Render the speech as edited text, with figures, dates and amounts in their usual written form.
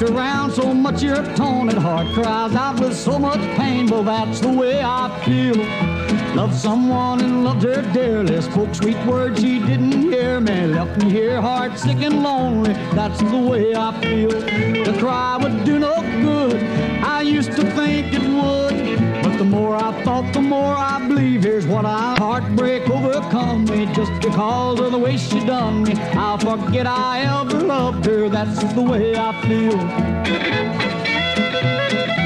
around so much your taunted heart cries out with so much pain. Well, that's the way I feel. Loved someone and loved her dearly. Spoke sweet words she didn't hear me. Left me here heart sick and lonely. That's the way I feel. To cry would do no good. I used to think it would. But the more I thought, the more I believe. Here's what heartbreak overcome me. Just because of the way she done me, I'll forget I ever loved her. That's the way I feel.